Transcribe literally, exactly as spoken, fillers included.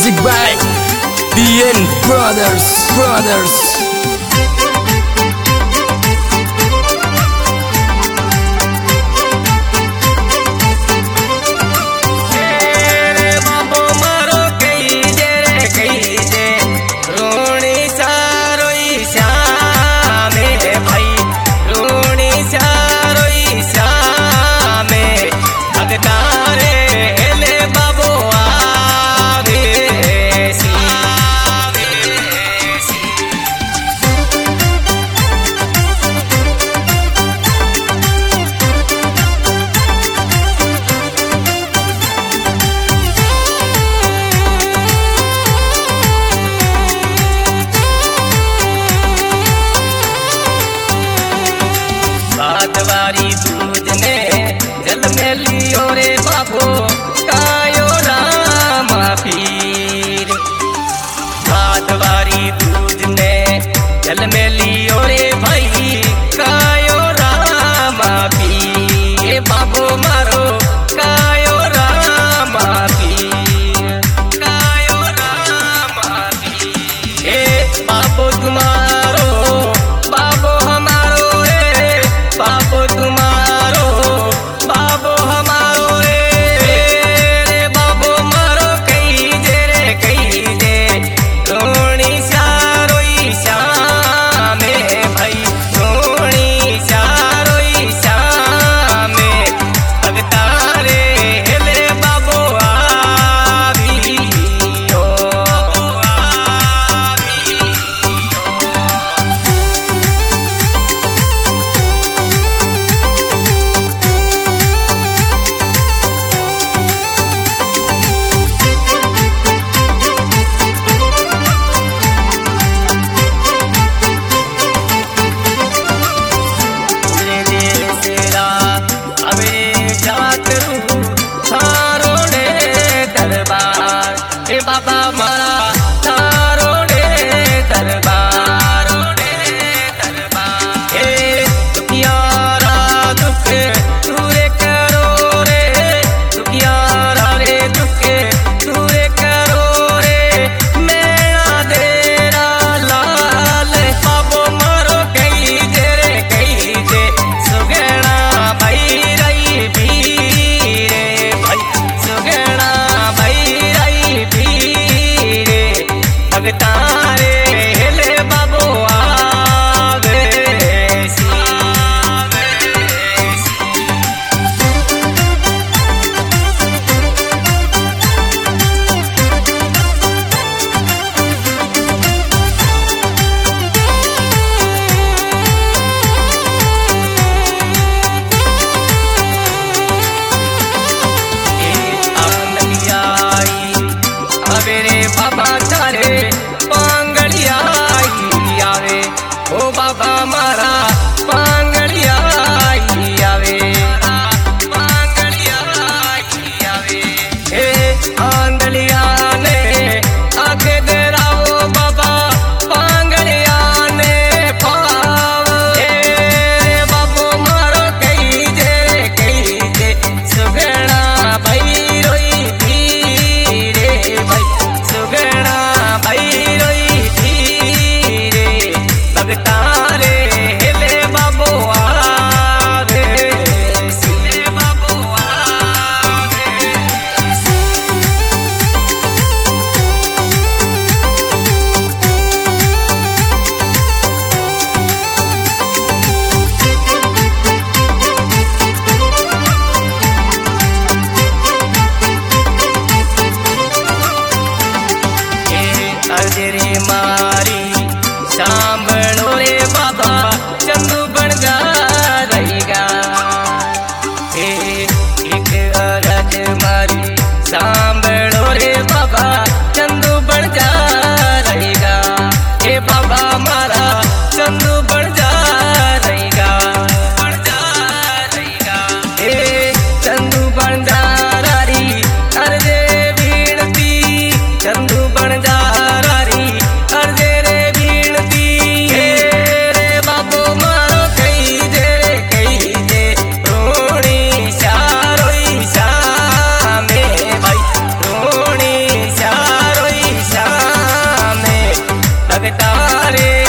Music by B N Brothers, Brothers. बादवारी दूध ने जल में लियो रे बाबो कायो रामा पीर। बादवारी दूध ने जल में लियो रे भाई कायो रामा पीर। बाबो मारो कायो रामा पीर, कायो रामा पीर। ए बाबो तुम्हारो बाबो हमारो रे, बाबो तुम्हारो बाबो हमारो रे। रे बाबो मारो कही जे रे कही जे रोणी सारोई श्यामे डारे